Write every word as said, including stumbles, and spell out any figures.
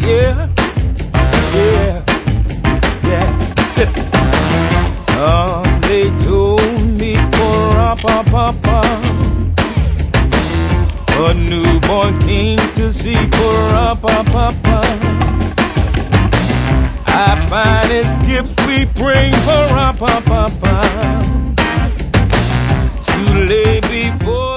Yeah, yeah, yeah. Listen. Oh, they told me pa-ra-pa-pa-pa, a newborn king to see pa-ra-pa-pa-pa. I find his gifts we bring pa-ra-pa-pa-pa to lay before